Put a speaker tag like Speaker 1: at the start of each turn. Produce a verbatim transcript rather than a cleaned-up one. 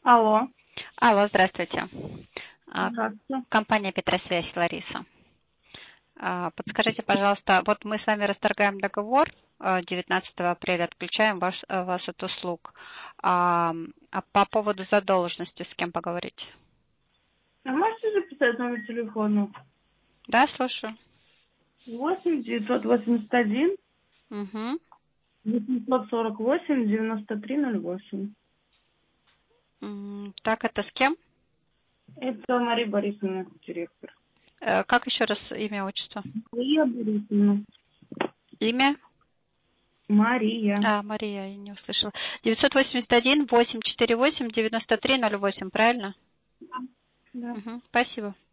Speaker 1: Алло.
Speaker 2: Алло, здравствуйте. А,
Speaker 1: Здравствуйте.
Speaker 2: Компания Петросвязь, Лариса. А, Подскажите, пожалуйста, вот мы с вами расторгаем договор, а, девятнадцатого апреля отключаем ваш, а, вас от услуг. А а по поводу задолженности с кем поговорить?
Speaker 1: А можете записать номер телефона?
Speaker 2: Да, слушаю.
Speaker 1: восемь девятьсот восемьдесят один
Speaker 2: Угу.
Speaker 1: восемьсот сорок восемь девяносто три ноль восемь.
Speaker 2: Так, это с кем?
Speaker 1: Это Мария Борисовна, директор.
Speaker 2: Э, Как еще раз имя, отчество?
Speaker 1: Мария Борисовна.
Speaker 2: Имя?
Speaker 1: Мария.
Speaker 2: А, Мария, я не услышала. девятьсот восемьдесят один восемьсот сорок восемь девяносто три ноль восемь, правильно?
Speaker 1: Да.
Speaker 2: Угу. Спасибо.